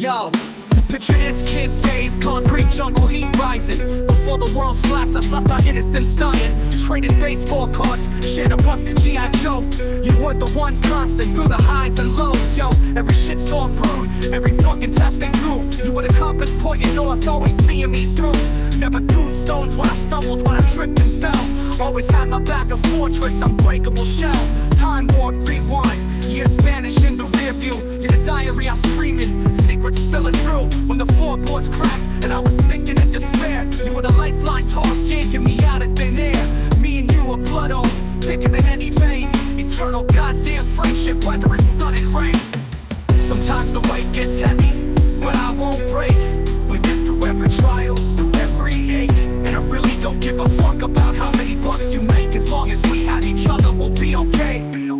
Yo, picture this kid days, concrete jungle heat rising. Before the world slapped us, left our innocence dying. Traded baseball cards, shared a busted G.I. Joe. You were the one constant through the highs and lows. Yo, every shitstorm brewed, every fucking test they threw. You were the compass pointing north, always seeing me through. Never threw stones when I stumbled, when I tripped and fell. Always had my back a fortress, unbreakable shell. Time warp, rewind, years vanish in the rear view. You're the diary I scream in, secrets spilling through. When the floorboards cracked and I was sinking in despair, you were the lifeline tossed, yanking me out of thin air. Me and you were blood oath, thicker than any vein. Eternal goddamn friendship, weathering sun and rain. Sometimes the weight gets heavy, but I won't break. We've been through every trial, through every ache, and I really don't give a fuck about how many bucks you make. As long as we had each other, we'll be okay.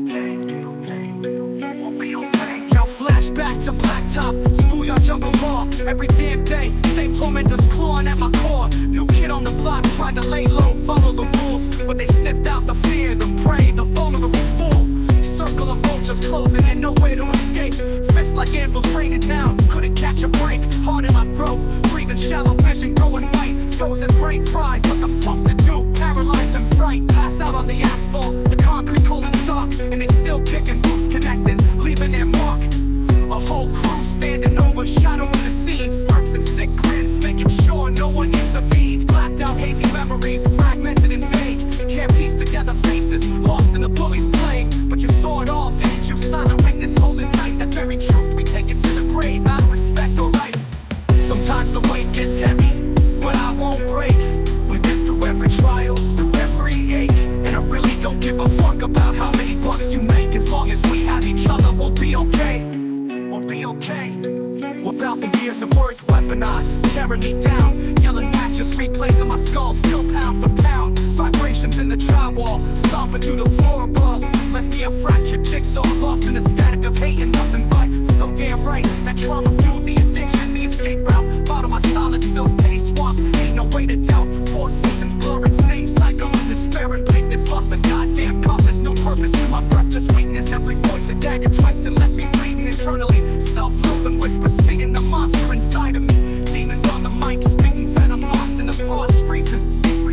Now flashback to Blacktop, schoolyard jungle law. Every damn day, same tormentors clawing at my core. New kid on the block, tried to lay low, follow the rules, but they sniffed out the fear, the prey, the vulnerable fool. Circle of vultures closing and nowhere to escape. Fists like anvils raining down, couldn't catch a break. Heart in my throat, breathing shallow vision going white. Frozen brain fried, what the fuck to do? Paralyzed in fright, pass out on the asphalt. The concrete cold and stark, and they still kicking boots connecting, leaving their mark. A whole crew standing overshadowing the scene. Smirks and sick grins, making sure no one intervened. Blacked out hazy memories, fragmented and vague. Can't piece together faces, lost in the bully's plague. But you saw it all, didn't you? Silent witness holding tight that very truth we take it to the grave. Out of respect, alright. Sometimes the weight gets heavy, but I won't break. We've been through every trial, through every ache, and I really don't give a fuck about how many bucks you make. As long as we have each other, we'll be okay. We'll be okay. Without the years of words weaponized, tearing me down. Yelling matches, replays of my skull, still pound for pound. Vibrations in the drywall, stomping through the floor above. Left me a fractured jigsaw, lost in the static of hate and nothing but. So damn right, that trauma fueled the addiction, the escape route. Bottom my solid silk pace swamp, ain't no way to doubt. 4 seasons blurring, same cycle of despair and bleakness. Lost the goddamn compass, no purpose to my breath, just weakness. Every voice a dagger twice and left me bleeding internally. Self-loathing whispers feeding the monster inside of me. Demons on the mic, spitting venom, lost in the frost, freezing.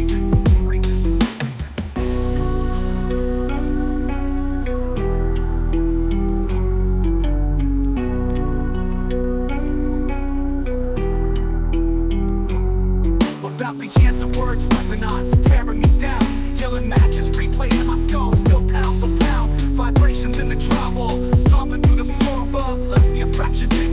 About the years of words weaponized, tearing me down. Yelling matches, replays in my skull, still pound for pound. Vibrations in the drywall, stomping through the floor above. Left me a fractured